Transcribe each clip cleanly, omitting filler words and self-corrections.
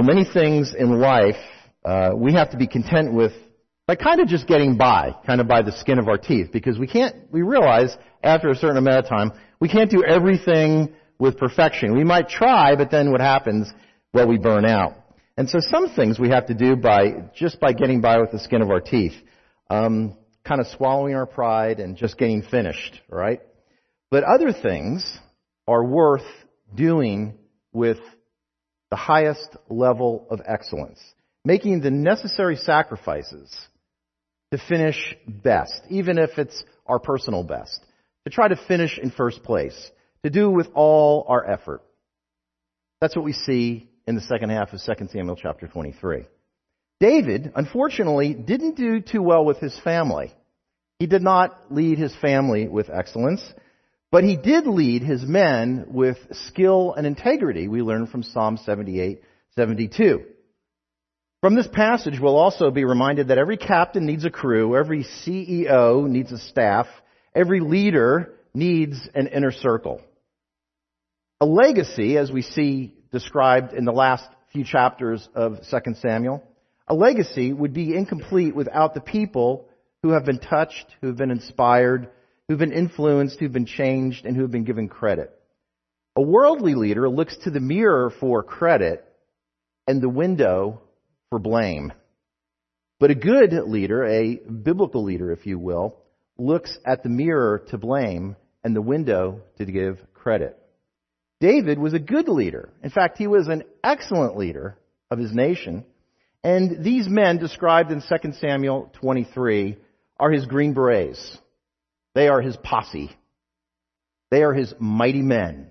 Well, many things in life we have to be content with by kind of just getting by, kind of by the skin of our teeth, because we realize after a certain amount of time, we can't do everything with perfection. We might try, but then what happens? Well, we burn out. And so some things we have to do by getting by with the skin of our teeth, kind of swallowing our pride and just getting finished, right? But other things are worth doing with the highest level of excellence, making the necessary sacrifices to finish best, even if it's our personal best, to try to finish in first place, to do with all our effort. That's what we see in the second half of 2 Samuel chapter 23. David, unfortunately, didn't do too well with his family. He did not lead his family with excellence, but he did lead his men with skill and integrity. We learn from Psalm 78:72. From this passage, we'll also be reminded that every captain needs a crew, every CEO needs a staff, every leader needs an inner circle. A legacy, as we see described in the last few chapters of 2 Samuel, a legacy would be incomplete without the people who have been touched, who have been inspired, who've been influenced, who've been changed, and who have been given credit. A worldly leader looks to the mirror for credit and the window for blame. But a good leader, a biblical leader, if you will, looks at the mirror to blame and the window to give credit. David was a good leader. In fact, he was an excellent leader of his nation. And these men described in 2 Samuel 23 are his Green Berets. They are his posse. They are his mighty men.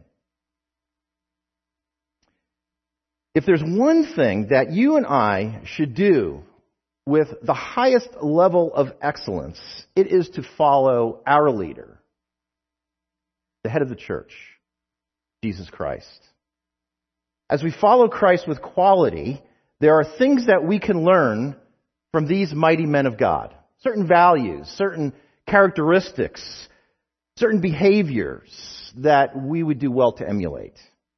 If there's one thing that you and I should do with the highest level of excellence, it is to follow our leader, the head of the church, Jesus Christ. As we follow Christ with quality, there are things that we can learn from these mighty men of God. Certain values, certain characteristics, certain behaviors that we would do well to emulate.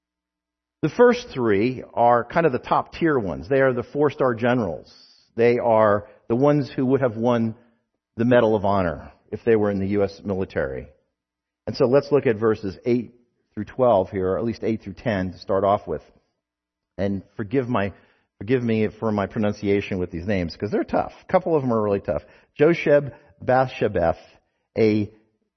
The first three are kind of the top tier ones. They are the 4-star generals. They are the ones who would have won the Medal of Honor if they were in the U.S. military. And so let's look at verses 8 through 12 here, or at least 8 through 10 to start off with. And forgive me for my pronunciation with these names, because they're tough. A couple of them are really tough. Josheb-Basshebeth, a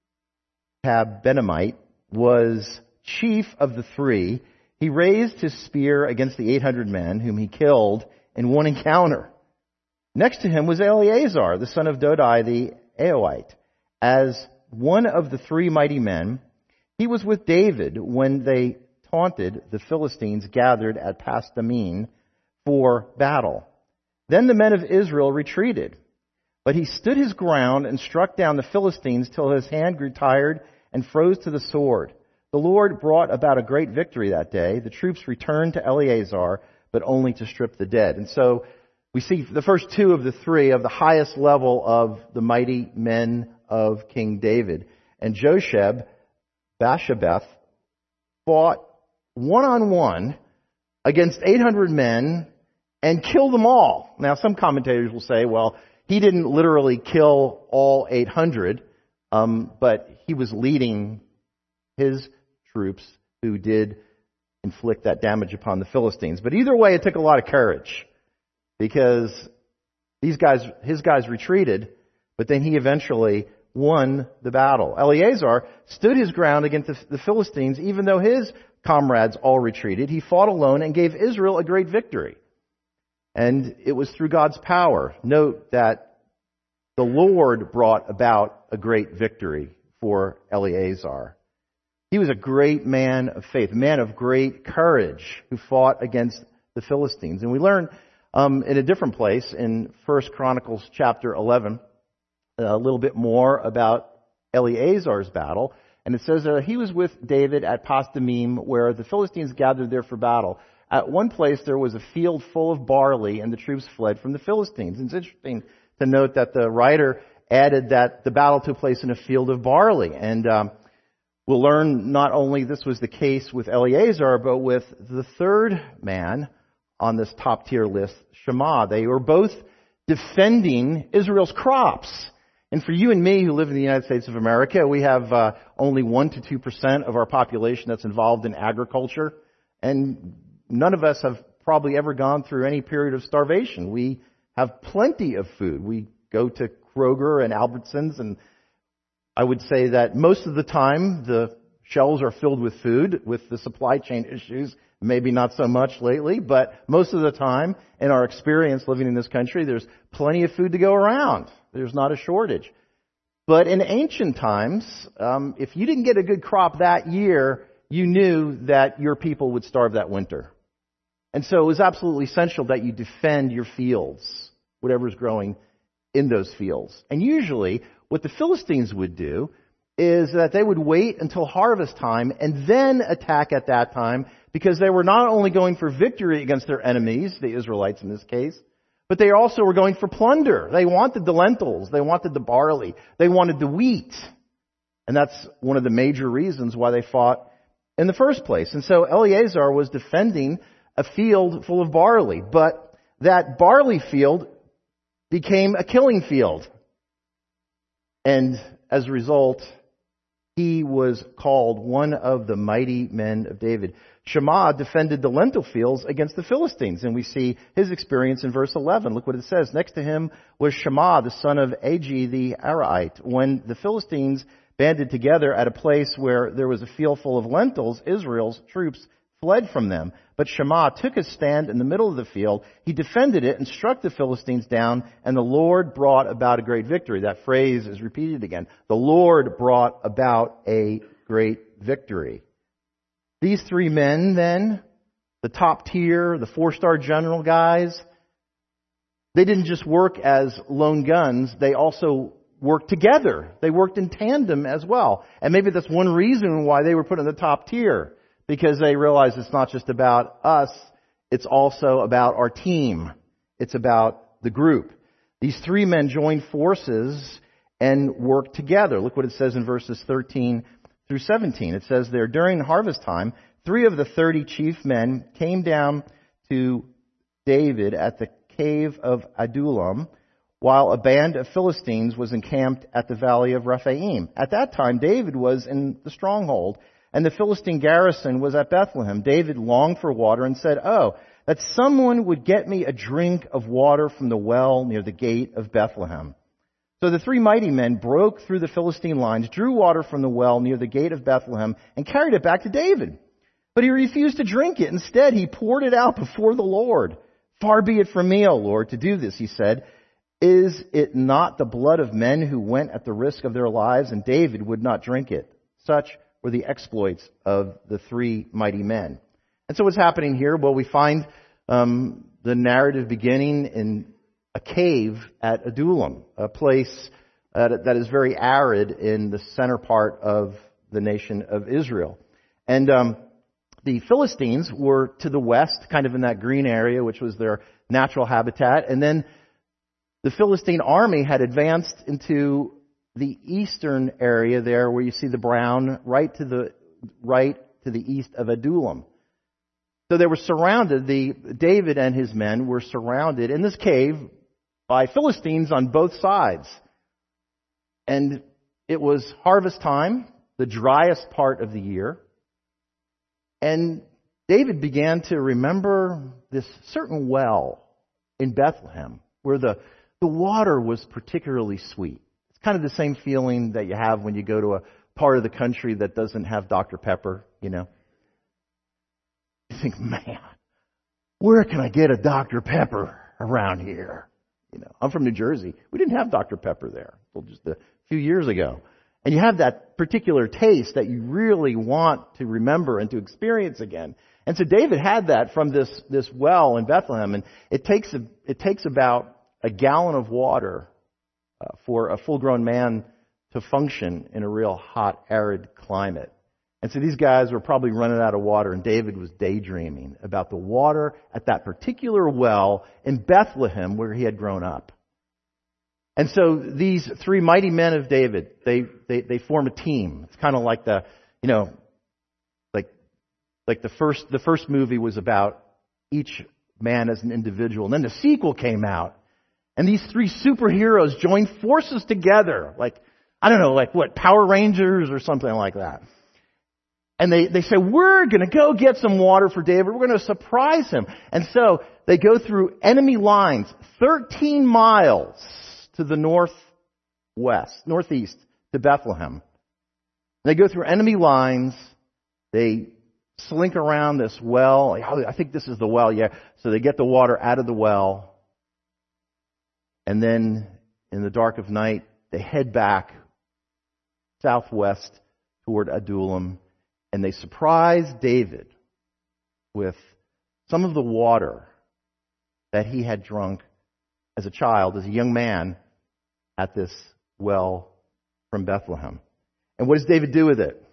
Tabbenamite, was chief of the three. He raised his spear against the 800 men whom he killed in one encounter. Next to him was Eleazar, the son of Dodai the Ahohite. As one of the three mighty men, he was with David when they taunted the Philistines gathered at Pasdammim for battle. Then the men of Israel retreated, but he stood his ground and struck down the Philistines till his hand grew tired and froze to the sword. The Lord brought about a great victory that day. The troops returned to Eleazar, but only to strip the dead. And so we see the first two of the three of the highest level of the mighty men of King David. And Josheb-Basshebeth fought one-on-one against 800 men and killed them all. Now, some commentators will say, well, he didn't literally kill all 800, but he was leading his troops who did inflict that damage upon the Philistines. But either way, it took a lot of courage, because his guys retreated, but then he eventually won the battle. Eleazar stood his ground against the Philistines, even though his comrades all retreated. He fought alone and gave Israel a great victory. And it was through God's power. Note that the Lord brought about a great victory for Eleazar. He was a great man of faith, a man of great courage who fought against the Philistines. And we learn in a different place in 1 Chronicles chapter 11 a little bit more about Eleazar's battle. And it says that he was with David at Pasdammim, where the Philistines gathered there for battle. At one place there was a field full of barley, and the troops fled from the Philistines. And it's interesting to note that the writer added that the battle took place in a field of barley. And we'll learn not only this was the case with Eleazar, but with the third man, on this top tier list, Shema. They were both defending Israel's crops. And for you and me who live in the United States of America, we have only 1 to 2% of our population that's involved in agriculture. And none of us have probably ever gone through any period of starvation. We have plenty of food. We go to Kroger and Albertsons, and I would say that most of the time the shelves are filled with food. With the supply chain issues, maybe not so much lately, but most of the time in our experience living in this country, there's plenty of food to go around. There's not a shortage. But in ancient times, if you didn't get a good crop that year, you knew that your people would starve that winter. And so it was absolutely essential that you defend your fields, whatever's growing in those fields. And usually what the Philistines would do is that they would wait until harvest time and then attack at that time, because they were not only going for victory against their enemies, the Israelites in this case, but they also were going for plunder. They wanted the lentils. They wanted the barley. They wanted the wheat. And that's one of the major reasons why they fought in the first place. And so Eleazar was defending a field full of barley, but that barley field became a killing field. And as a result, he was called one of the mighty men of David. Shema defended the lentil fields against the Philistines, and we see his experience in verse 11. Look what it says. Next to him was Shema, the son of Agi the Arite. When the Philistines banded together at a place where there was a field full of lentils, Israel's troops fled from them. But Shema took his stand in the middle of the field. He defended it and struck the Philistines down, and the Lord brought about a great victory. That phrase is repeated again. The Lord brought about a great victory. These three men then, the top tier, the 4-star general guys, they didn't just work as lone guns, they also worked together. They worked in tandem as well. And maybe that's one reason why they were put in the top tier, because they realized it's not just about us, it's also about our team. It's about the group. These three men joined forces and worked together. Look what it says in verses 13 through 17. It says there, during harvest time, 3 of the 30 chief men came down to David at the cave of Adullam, while a band of Philistines was encamped at the valley of Rephaim. At that time, David was in the stronghold, and the Philistine garrison was at Bethlehem. David longed for water and said, "Oh, that someone would get me a drink of water from the well near the gate of Bethlehem." So the 3 mighty men broke through the Philistine lines, drew water from the well near the gate of Bethlehem, and carried it back to David. But he refused to drink it. Instead, he poured it out before the Lord. "Far be it from me, O Lord, to do this," he said. "Is it not the blood of men who went at the risk of their lives?" And David would not drink it. Such were the exploits of the 3 mighty men. And so what's happening here? Well, we find the narrative beginning in a cave at Adullam, a place that is very arid in the center part of the nation of Israel. And the Philistines were to the west, kind of in that green area, which was their natural habitat. And then the Philistine army had advanced into the eastern area there, where you see the brown, right to the east of Adullam. So they were surrounded. David and his men were surrounded in this cave by Philistines on both sides. And it was harvest time, the driest part of the year. And David began to remember this certain well in Bethlehem where the water was particularly sweet. It's kind of the same feeling that you have when you go to a part of the country that doesn't have Dr. Pepper, you know. You think, man, where can I get a Dr. Pepper around here? You know, I'm from New Jersey. We didn't have Dr. Pepper there until just a few years ago. And you have that particular taste that you really want to remember and to experience again. And so David had that from this well in Bethlehem. And it takes about a gallon of water for a full-grown man to function in a real hot, arid climate. And so these guys were probably running out of water, and David was daydreaming about the water at that particular well in Bethlehem where he had grown up. And so these 3 mighty men of David, they form a team. It's kind of like like the first movie was about each man as an individual. And then the sequel came out. And these three superheroes joined forces together. Like, I don't know, like what, Power Rangers or something like that. And they say, we're going to go get some water for David. We're going to surprise him. And so they go through enemy lines, 13 miles to the northeast to Bethlehem. They go through enemy lines. They slink around this well. I think this is the well, yeah. So they get the water out of the well. And then in the dark of night, they head back southwest toward Adullam. And they surprise David with some of the water that he had drunk as a child, as a young man, at this well from Bethlehem. And what does David do with it?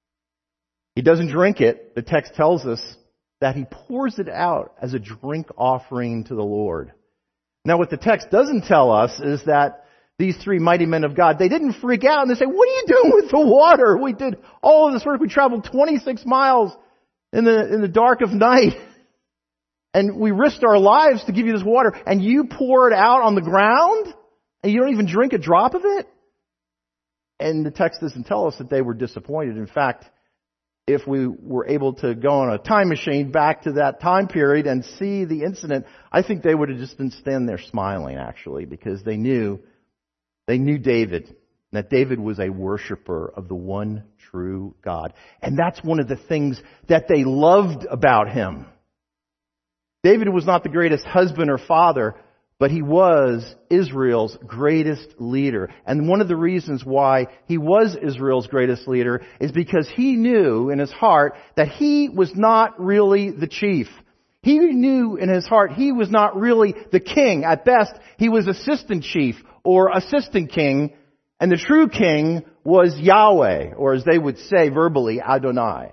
He doesn't drink it. The text tells us that he pours it out as a drink offering to the Lord. Now, what the text doesn't tell us is that these three mighty men of God, they didn't freak out and they say, what are you doing with the water? We did all of this work. We traveled 26 miles in the dark of night. And we risked our lives to give you this water. And you pour it out on the ground? And you don't even drink a drop of it? And the text doesn't tell us that they were disappointed. In fact, if we were able to go on a time machine back to that time period and see the incident, I think they would have just been standing there smiling, actually, because they knew David, that David was a worshiper of the one true God. And that's one of the things that they loved about him. David was not the greatest husband or father, but he was Israel's greatest leader. And one of the reasons why he was Israel's greatest leader is because he knew in his heart that he was not really the chief. He knew in his heart he was not really the king. At best, he was assistant chief or assistant king, and the true king was Yahweh, or as they would say verbally, Adonai.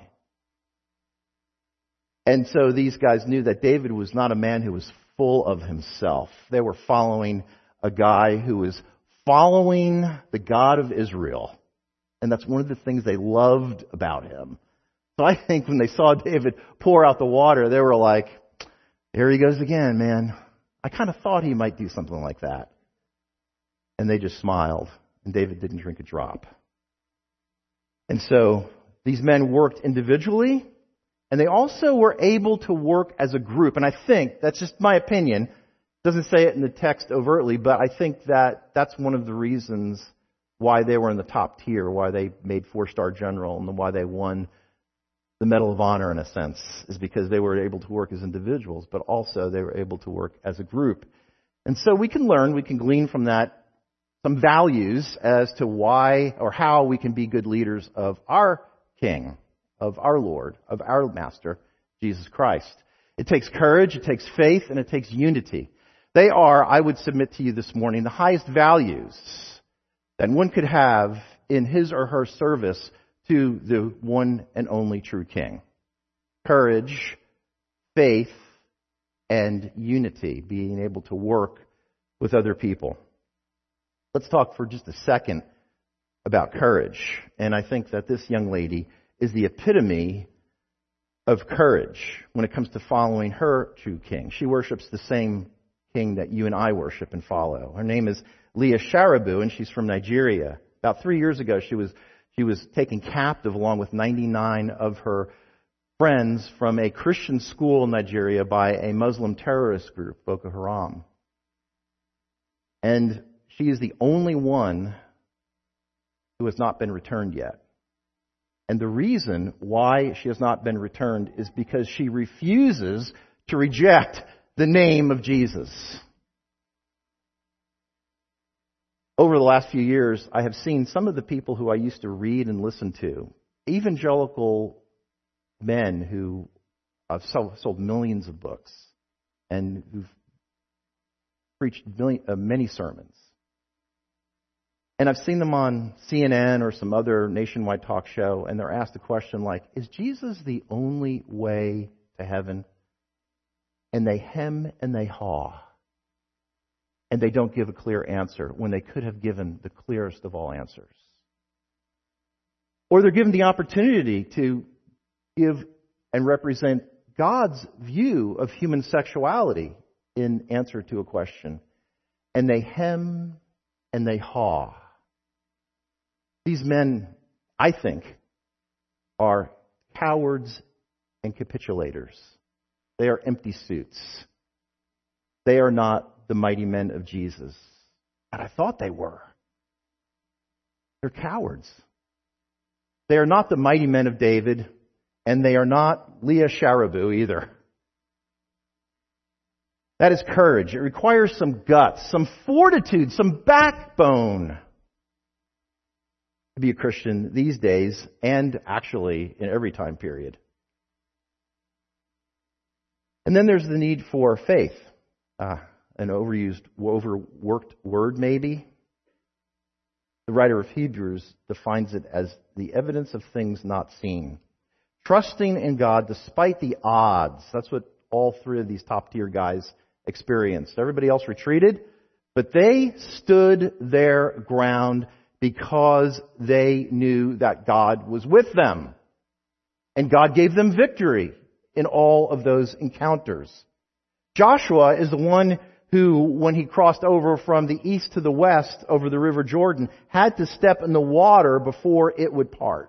And so these guys knew that David was not a man who was full of himself. They were following a guy who was following the God of Israel. And that's one of the things they loved about him. So I think when they saw David pour out the water, they were like, there he goes again, man. I kind of thought he might do something like that. And they just smiled, and David didn't drink a drop. And so these men worked individually, and they also were able to work as a group. And I think, that's just my opinion, doesn't say it in the text overtly, but I think that that's one of the reasons why they were in the top tier, why they made 4-star general, and why they won the Medal of Honor in a sense, is because they were able to work as individuals, but also they were able to work as a group. And so we can glean from that some values as to why or how we can be good leaders of our King, of our Lord, of our Master, Jesus Christ. It takes courage, it takes faith, and it takes unity. They are, I would submit to you this morning, the highest values that one could have in his or her service to the one and only true King. Courage, faith, and unity, being able to work with other people. Let's talk for just a second about courage. And I think that this young lady is the epitome of courage when it comes to following her true King. She worships the same King that you and I worship and follow. Her name is Leah Sharibu, and she's from Nigeria. About 3 years ago, she was taken captive along with 99 of her friends from a Christian school in Nigeria by a Muslim terrorist group, Boko Haram. And she is the only one who has not been returned yet. And the reason why she has not been returned is because she refuses to reject the name of Jesus. Over the last few years, I have seen some of the people who I used to read and listen to, evangelical men who have sold millions of books and who've preached many sermons. And I've seen them on CNN or some other nationwide talk show, and they're asked a question like, is Jesus the only way to heaven? And they hem and they haw. And they don't give a clear answer when they could have given the clearest of all answers. Or they're given the opportunity to give and represent God's view of human sexuality in answer to a question. And they hem and they haw. These men, I think, are cowards and capitulators. They are empty suits. They are not the mighty men of Jesus. And I thought they were. They're cowards. They are not the mighty men of David, and they are not Leah Sharibu either. That is courage. It requires some guts, some fortitude, some backbone to be a Christian these days, and actually in every time period. And then there's the need for faith. An overused, overworked word maybe. The writer of Hebrews defines it as the evidence of things not seen. Trusting in God despite the odds. That's what all three of these top-tier guys experienced. Everybody else retreated, but they stood their ground because they knew that God was with them. And God gave them victory in all of those encounters. Joshua is the one who, when he crossed over from the east to the west over the River Jordan, had to step in the water before it would part.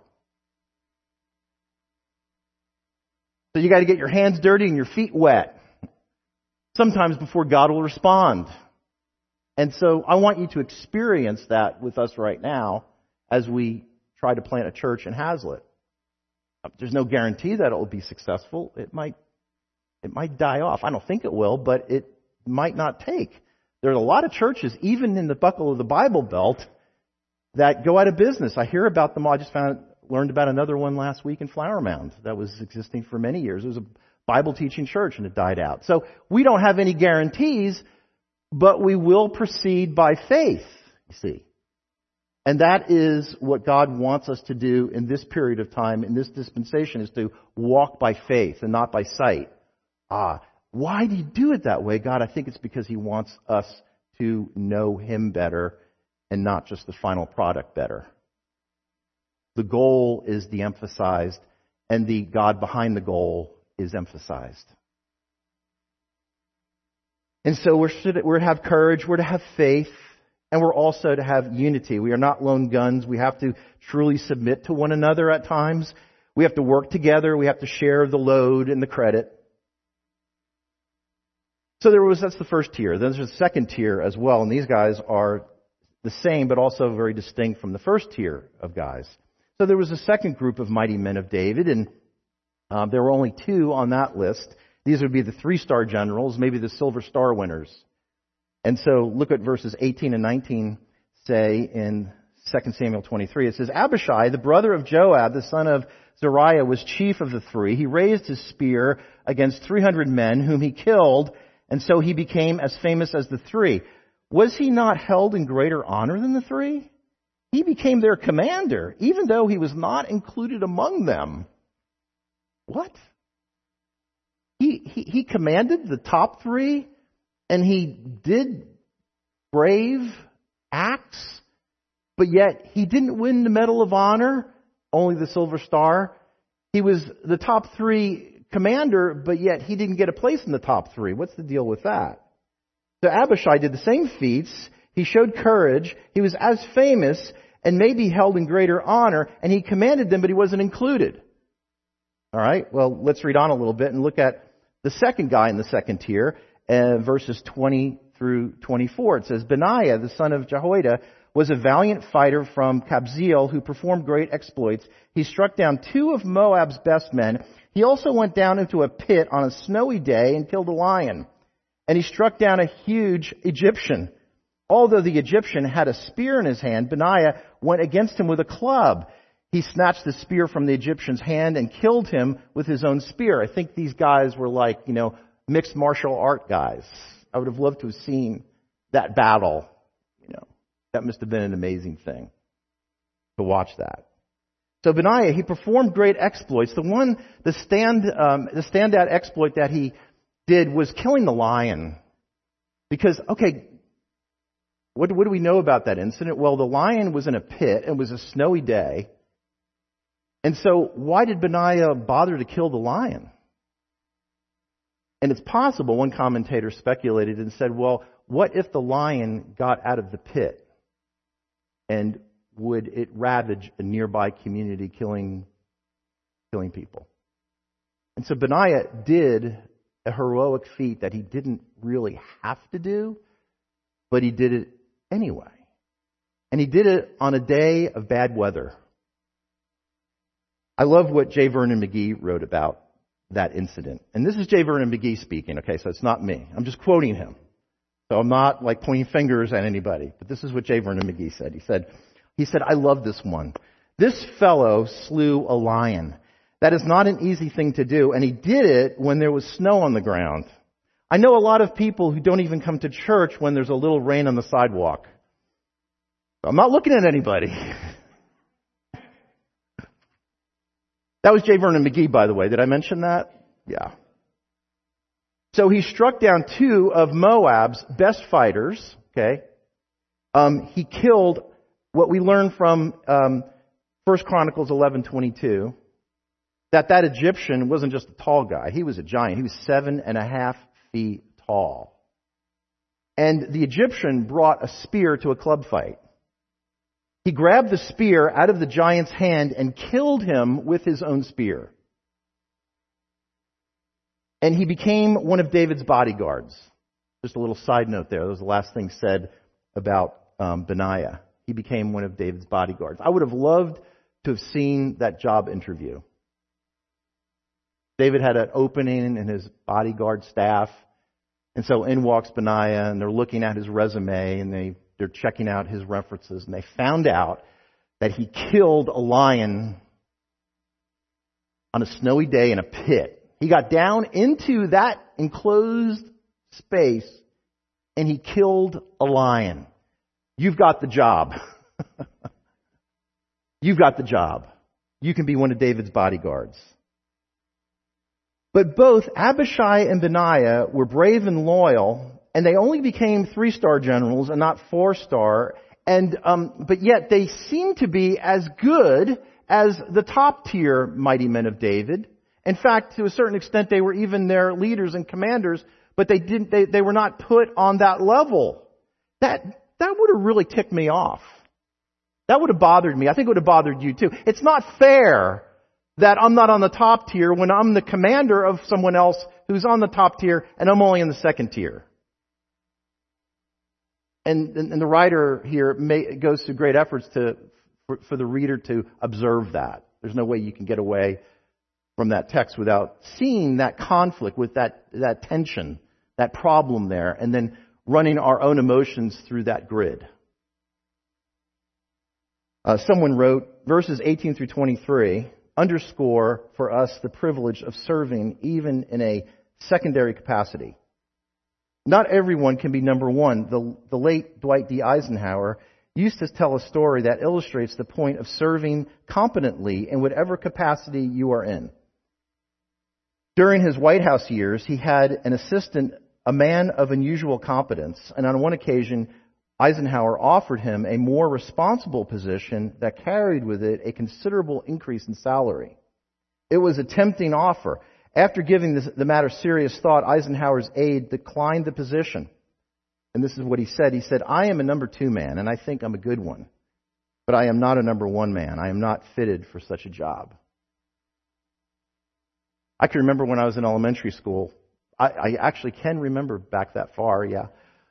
So you got to get your hands dirty and your feet wet. Sometimes before God will respond. And so I want you to experience that with us right now as we try to plant a church in Hazlet. There's no guarantee that it will be successful. It might die off. I don't think it will, but it might not take. There's a lot of churches, even in the buckle of the Bible Belt, that go out of business. I hear about them all. I just learned about another one last week in Flower Mound that was existing for many years. It was a Bible teaching church and it died out. So we don't have any guarantees, but we will proceed by faith, you see. And that is what God wants us to do in this period of time, in this dispensation, is to walk by faith and not by sight. Why do you do it that way, God? I think it's because He wants us to know Him better and not just the final product better. The goal is de-emphasized, and the God behind the goal is emphasized. And so we're to have courage, we're to have faith, and we're also to have unity. We are not lone guns. We have to truly submit to one another at times. We have to work together. We have to share the load and the credit. So that's the first tier. Then there's a second tier as well, and these guys are the same, but also very distinct from the first tier of guys. So there was a second group of mighty men of David, and there were only two on that list. These would be the 3-star generals, maybe the Silver Star winners. And so look at verses 18 and 19 say in 2 Samuel 23. It says, Abishai, the brother of Joab, the son of Zeruiah, was chief of the three. He raised his spear against 300 men, whom he killed, and so he became as famous as the three. Was he not held in greater honor than the three? He became their commander, even though he was not included among them. What? He commanded the top three, and he did brave acts, but yet he didn't win the Medal of Honor, only the Silver Star. He was the top three commander, but yet he didn't get a place in the top three. What's the deal with that? So Abishai did the same feats. He showed courage. He was as famous and maybe held in greater honor, and he commanded them, but he wasn't included. All right, well, let's read on a little bit and look at the second guy in the second tier, verses 20 through 24. It says, Benaiah, the son of Jehoiada, was a valiant fighter from Kabzeel who performed great exploits. He struck down 2 of Moab's best men. He also went down into a pit on a snowy day and killed a lion. And he struck down a huge Egyptian. Although the Egyptian had a spear in his hand, Benaiah went against him with a club. He snatched the spear from the Egyptian's hand and killed him with his own spear. I think these guys were like, mixed martial art guys. I would have loved to have seen that battle. That must have been an amazing thing to watch that. So Benaiah, he performed great exploits. The standout exploit that he did was killing the lion. Because, what do we know about that incident? Well, the lion was in a pit. It was a snowy day. And so why did Benaiah bother to kill the lion? And it's possible, one commentator speculated and said, well, what if the lion got out of the pit? And would it ravage a nearby community, killing people? And so Benaiah did a heroic feat that he didn't really have to do, but he did it anyway. And he did it on a day of bad weather. I love what J. Vernon McGee wrote about that incident. And this is J. Vernon McGee speaking, okay, so it's not me. I'm just quoting him. So I'm not like pointing fingers at anybody, but this is what J. Vernon McGee said. He said, I love this one. This fellow slew a lion. That is not an easy thing to do, and he did it when there was snow on the ground. I know a lot of people who don't even come to church when there's a little rain on the sidewalk. I'm not looking at anybody. That was J. Vernon McGee, by the way. Did I mention that? Yeah. So he struck down 2 of Moab's best fighters. Okay. He killed what we learn from 1 Chronicles 11:22. That Egyptian wasn't just a tall guy. He was a giant. He was 7.5 feet tall. And the Egyptian brought a spear to a club fight. He grabbed the spear out of the giant's hand and killed him with his own spear. And he became one of David's bodyguards. Just a little side note there. That was the last thing said about Benaiah. He became one of David's bodyguards. I would have loved to have seen that job interview. David had an opening in his bodyguard staff. And so in walks Benaiah, and they're looking at his resume, and they're checking out his references, and they found out that he killed a lion on a snowy day in a pit. He got down into that enclosed space, and he killed a lion. You've got the job. You've got the job. You can be one of David's bodyguards. But both Abishai and Benaiah were brave and loyal, and they only became 3-star generals and not 4-star. But yet they seem to be as good as the top tier mighty men of David. In fact, to a certain extent, they were even their leaders and commanders, but they were not put on that level. That would have really ticked me off. That would have bothered me. I think it would have bothered you too. It's not fair that I'm not on the top tier when I'm the commander of someone else who's on the top tier and I'm only in the second tier. And the writer here goes to great efforts for the reader to observe that. There's no way you can get away from that text without seeing that conflict with that tension, that problem there, and then running our own emotions through that grid. Someone wrote, verses 18 through 23 underscore for us the privilege of serving even in a secondary capacity. Not everyone can be number one. The late Dwight D. Eisenhower used to tell a story that illustrates the point of serving competently in whatever capacity you are in. During his White House years, he had an assistant, a man of unusual competence, and on one occasion, Eisenhower offered him a more responsible position that carried with it a considerable increase in salary. It was a tempting offer. After giving the matter serious thought, Eisenhower's aide declined the position. And this is what he said. He said, I am a number 2 man, and I think I'm a good one. But I am not a number 1 man. I am not fitted for such a job. I can remember when I was in elementary school. I actually can remember back that far, yeah.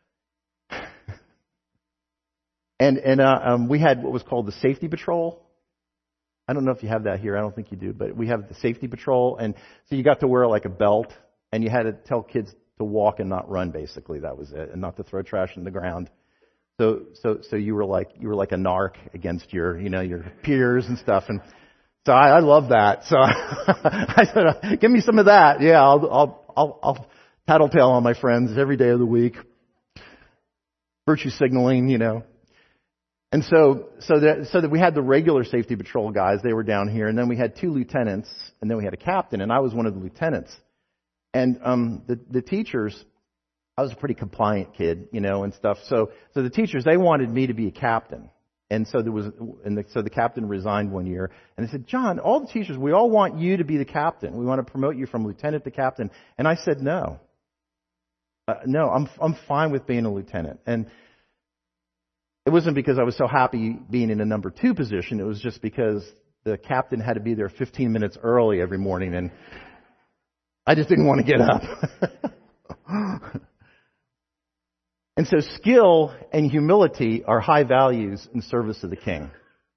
And we had what was called the safety patrol. I don't know if you have that here. I don't think you do, but we have the safety patrol, and so you got to wear like a belt, and you had to tell kids to walk and not run. Basically, that was it, and not to throw trash in the ground. So you were like a narc against your peers and stuff, and so I love that. So I said, give me some of that. Yeah, I'll tattletale on my friends every day of the week. Virtue signaling, And so that we had the regular safety patrol guys, they were down here, and then we had 2 lieutenants, and then we had a captain, and I was one of the lieutenants. And the teachers, I was a pretty compliant kid, and stuff. So the teachers, they wanted me to be a captain. And so so the captain resigned one year, and they said, John, all the teachers, we all want you to be the captain. We want to promote you from lieutenant to captain. And I said, no. No, I'm fine with being a lieutenant. And it wasn't because I was so happy being in a number 2 position. It was just because the captain had to be there 15 minutes early every morning, and I just didn't want to get up. And so skill and humility are high values in service of the king.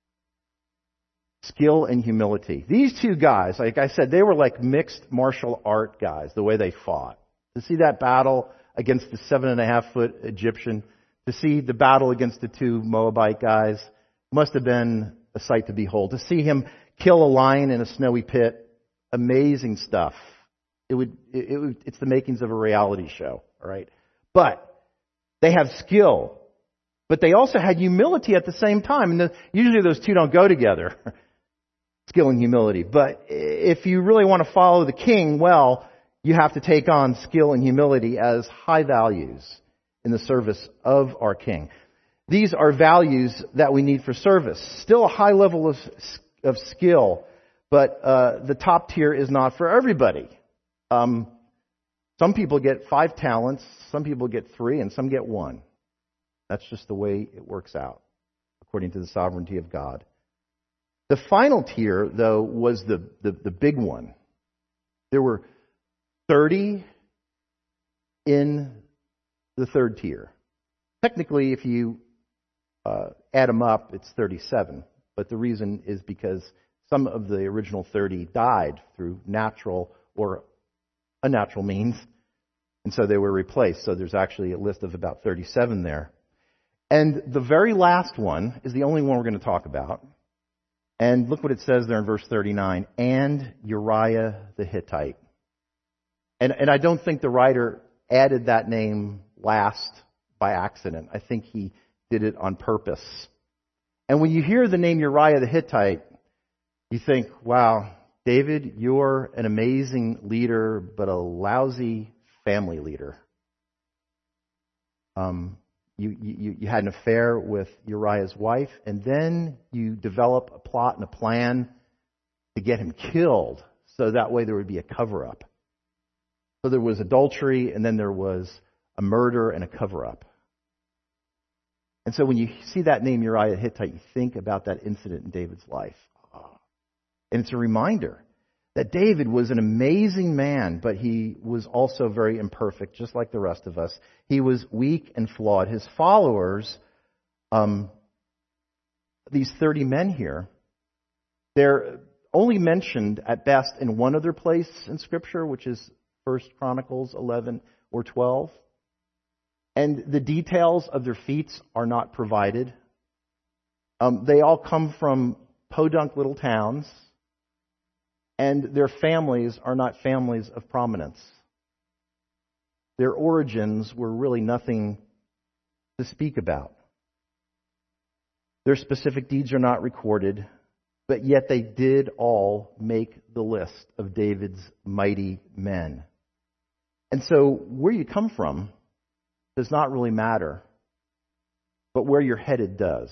Skill and humility. These 2 guys, like I said, they were like mixed martial art guys, the way they fought. To see that battle against the 7.5-foot Egyptian, to see the battle against the 2 Moabite guys, must have been a sight to behold. To see him kill a lion in a snowy pit, amazing stuff. It's the makings of a reality show, all right? But they have skill, but they also had humility at the same time. And usually those 2 don't go together, skill and humility. But if you really want to follow the king well, you have to take on skill and humility as high values in the service of our king. These are values that we need for service. Still a high level of skill, but the top tier is not for everybody. Some people get 5 talents, some people get 3, and some get 1. That's just the way it works out, according to the sovereignty of God. The final tier, though, was the big one. There were 30 in the 3rd tier. Technically, if you add them up, it's 37. But the reason is because some of the original 30 died through natural or unnatural means, and so they were replaced. So there's actually a list of about 37 there. And the very last one is the only one we're going to talk about. And look what it says there in verse 39, and Uriah the Hittite. And I don't think the writer added that name last by accident. I think he did it on purpose. And when you hear the name Uriah the Hittite, you think, wow, David, you're an amazing leader, but a lousy family leader. You had an affair with Uriah's wife, and then you develop a plot and a plan to get him killed, so that way there would be a cover-up. So there was adultery, and then there was a murder and a cover-up. And so when you see that name Uriah the Hittite, you think about that incident in David's life. And it's a reminder that David was an amazing man, but he was also very imperfect, just like the rest of us. He was weak and flawed. His followers, these 30 men here, they're only mentioned at best in one other place in Scripture, which is 1 Chronicles 11 or 12. And the details of their feats are not provided. They all come from podunk little towns, and their families are not families of prominence. Their origins were really nothing to speak about. Their specific deeds are not recorded, but yet they did all make the list of David's mighty men. And so where you come from does not really matter, but where you're headed does.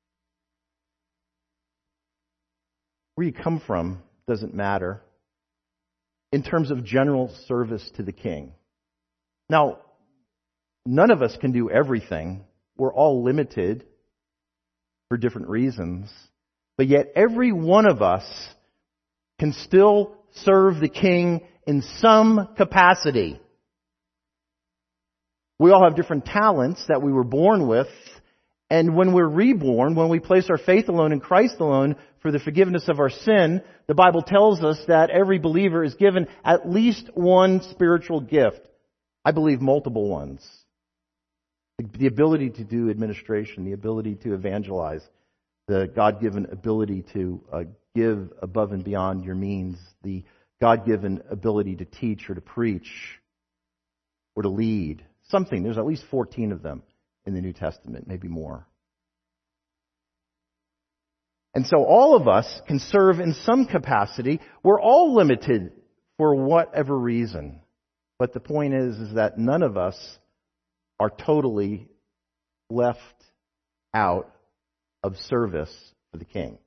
Where you come from doesn't matter in terms of general service to the king. Now, none of us can do everything. We're all limited for different reasons. But yet every one of us can still serve the king in some capacity. We all have different talents that we were born with. And when we're reborn, when we place our faith alone in Christ alone for the forgiveness of our sin, the Bible tells us that every believer is given at least one spiritual gift. I believe multiple ones. The ability to do administration, the ability to evangelize, the God-given ability to give above and beyond your means, the God-given ability to teach or to preach or to lead. Something. There's at least 14 of them in the New Testament, maybe more. And so all of us can serve in some capacity. We're all limited for whatever reason. But the point is that none of us are totally left out of service for the king.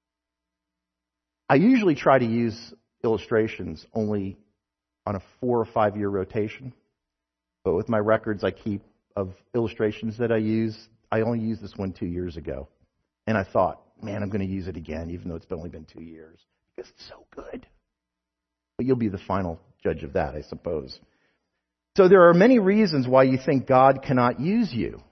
I usually try to use illustrations only on a 4 or 5 year rotation. But with my records I keep of illustrations that I use, I only used this one 2 years ago. And I thought, man, I'm going to use it again, even though it's only been 2 years. Because it's so good. But you'll be the final judge of that, I suppose. So there are many reasons why you think God cannot use you.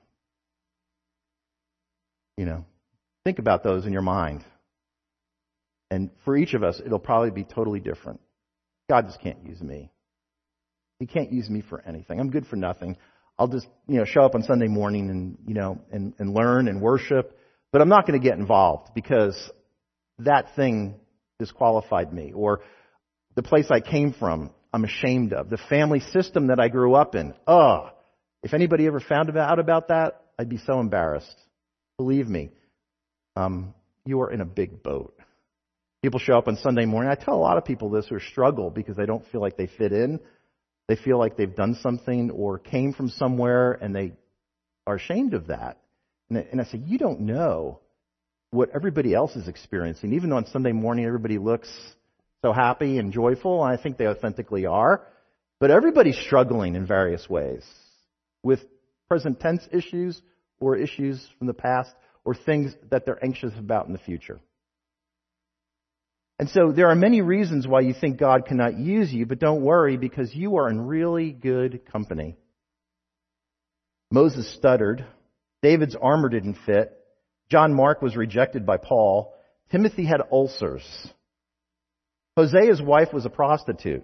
Think about those in your mind. And for each of us, it'll probably be totally different. God just can't use me. He can't use me for anything. I'm good for nothing. I'll just, show up on Sunday morning and learn and worship. But I'm not going to get involved because that thing disqualified me. Or the place I came from, I'm ashamed of. The family system that I grew up in. If anybody ever found out about that, I'd be so embarrassed. Believe me, you are in a big boat. People show up on Sunday morning. I tell a lot of people this who struggle because they don't feel like they fit in. They feel like they've done something or came from somewhere and they are ashamed of that. And I say, you don't know what everybody else is experiencing. Even though on Sunday morning everybody looks so happy and joyful, and I think they authentically are. But everybody's struggling in various ways with present tense issues or issues from the past or things that they're anxious about in the future. And so there are many reasons why you think God cannot use you, but don't worry because you are in really good company. Moses stuttered. David's armor didn't fit. John Mark was rejected by Paul. Timothy had ulcers. Hosea's wife was a prostitute.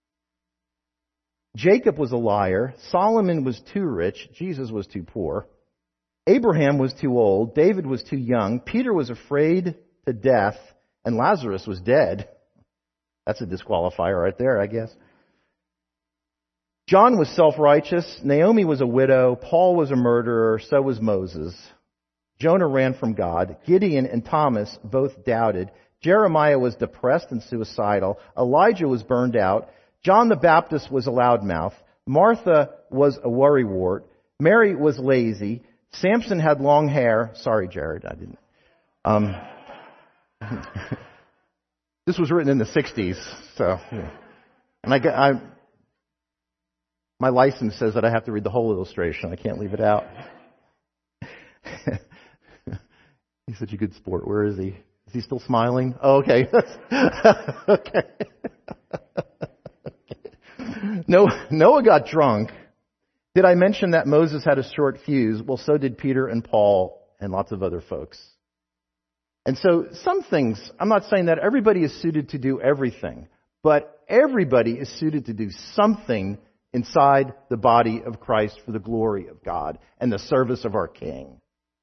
Jacob was a liar. Solomon was too rich. Jesus was too poor. Abraham was too old. David was too young. Peter was afraid to death. And Lazarus was dead. That's a disqualifier right there, I guess. John was self-righteous. Naomi was a widow. Paul was a murderer. So was Moses. Jonah ran from God. Gideon and Thomas both doubted. Jeremiah was depressed and suicidal. Elijah was burned out. John the Baptist was a loudmouth. Martha was a worrywart. Mary was lazy. Samson had long hair. Sorry, Jared, I didn't. This was written in the 60s, so. And my license says that I have to read the whole illustration. I can't leave it out. He's such a good sport. Where is he? Is he still smiling? Oh, okay. Okay. Noah got drunk. Did I mention that Moses had a short fuse? Well, so did Peter and Paul and lots of other folks. And so some things, I'm not saying that everybody is suited to do everything, but everybody is suited to do something inside the body of Christ for the glory of God and the service of our King.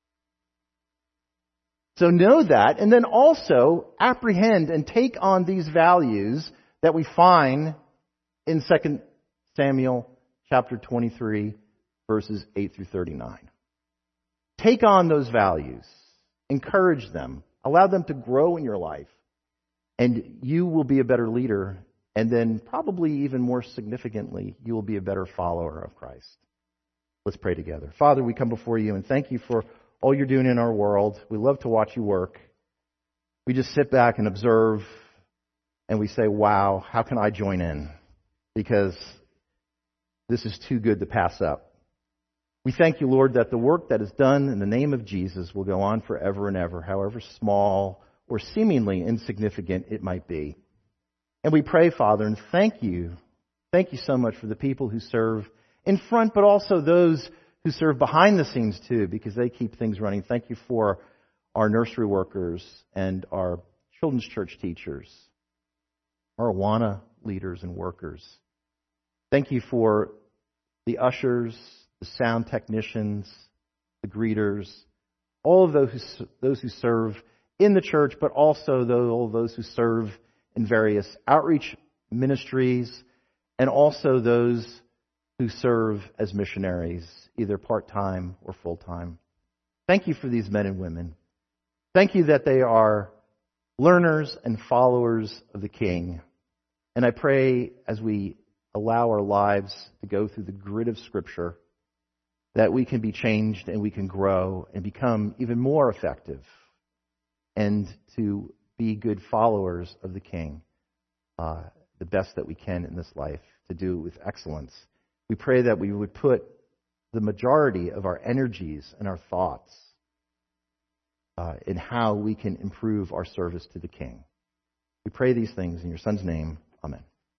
So know that, and then also apprehend and take on these values that we find in 2 Samuel chapter 23, verses 8 through 39. Take on those values. Encourage them. Allow them to grow in your life. And you will be a better leader. And then probably even more significantly, you will be a better follower of Christ. Let's pray together. Father, we come before you and thank you for all you're doing in our world. We love to watch you work. We just sit back and observe and we say, wow, how can I join in? Because this is too good to pass up. We thank you, Lord, that the work that is done in the name of Jesus will go on forever and ever, however small or seemingly insignificant it might be. And we pray, Father, and thank you. Thank you so much for the people who serve in front, but also those who serve behind the scenes too, because they keep things running. Thank you for our nursery workers and our children's church teachers, our Awana leaders and workers. Thank you for the ushers, the sound technicians, the greeters, all of those who serve in the church, but also all of those who serve in various outreach ministries, and also those who serve as missionaries, either part-time or full-time. Thank you for these men and women. Thank you that they are learners and followers of the King. And I pray as we allow our lives to go through the grid of Scripture, that we can be changed and we can grow and become even more effective and to be good followers of the King, the best that we can in this life, to do with excellence. We pray that we would put the majority of our energies and our thoughts in how we can improve our service to the King. We pray these things in your Son's name. Amen.